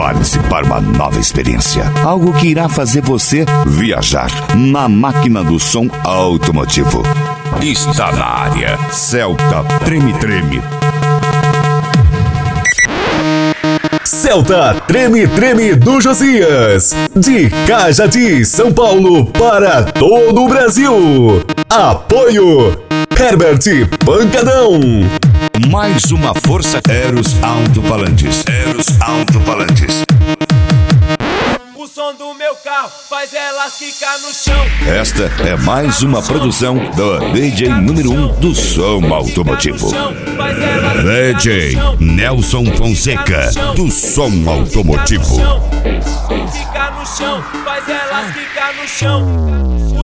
Prepare-se para uma nova experiência. Algo que irá fazer você viajar na máquina do som automotivo. Está na área. Celta Treme Treme. Celta Treme Treme do Josias. De Cajati, São Paulo para todo o Brasil. Apoio Herbert Pancadão. Mais uma força Eros Alto-Falantes. Eros Alto-Falantes. O som do meu carro faz elas ficar no chão. Esta é mais uma produção do DJ número 1 do som automotivo. DJ Nelson Fonseca, do som automotivo. Fica no chão, faz elas ficar no chão.